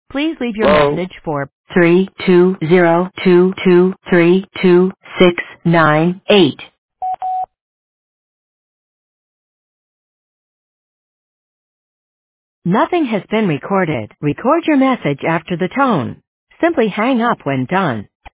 Please leave your Hello? message for 32022323698. Nothing has been recorded. Record your message after the tone. Simply hang up when done.